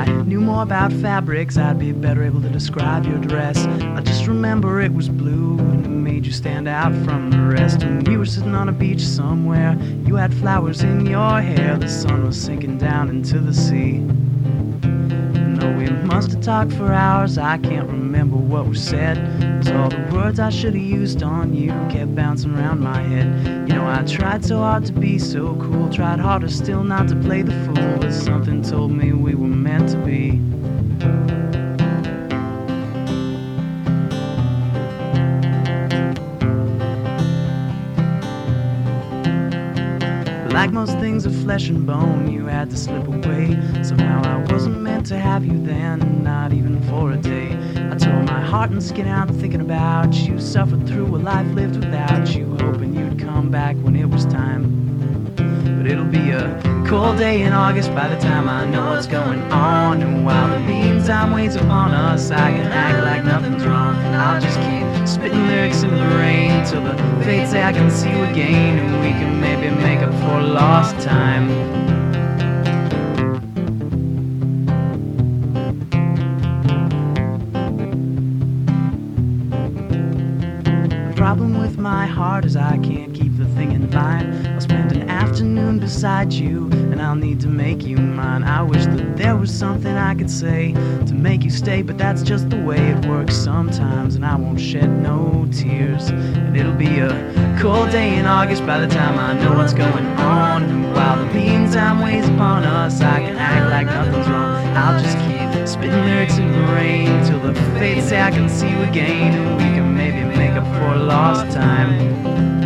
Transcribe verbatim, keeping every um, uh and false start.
knew more about fabrics, I'd be better able to describe your dress. I just remember it was blue and it made you stand out from the rest. And we were sitting on a beach somewhere, you had flowers in your hair, the sun was sinking down into the sea. No, we must have talked for hours, I can't remember what was said. 'Cause all the words I should have used on you kept bouncing around my head. You know, I tried so hard to be so cool, tried harder still not to play the fool, but something told me we were meant to be. Like most things of flesh and bone, you had to slip away. Somehow I wasn't meant to have you then, not even for a day. I tore my heart and skin out thinking about you, suffered through a life lived without you, hoping you'd come back when it was time. But it'll be a cold day in August by the time I know what's going on. And while the meantime waits upon us, I can act like nothing's wrong. I'll just keep spitting lyrics in the rain till the fates say I can see you again, and we can maybe make up for lost time. The problem with my heart is I can't keep the thing in line. I'll spend an afternoon beside you and I'll need to make you mine. I wish that there was something I could say to make you stay, but that's just the way it works sometimes, and I won't shed no tears. And it'll be a cold day in August by the time I know what's going on. And while the meantime weighs upon us, I can act like nothing's wrong. I'll just keep spitting lyrics in the rain till the fates say I can see you again, and we can maybe make up for lost time.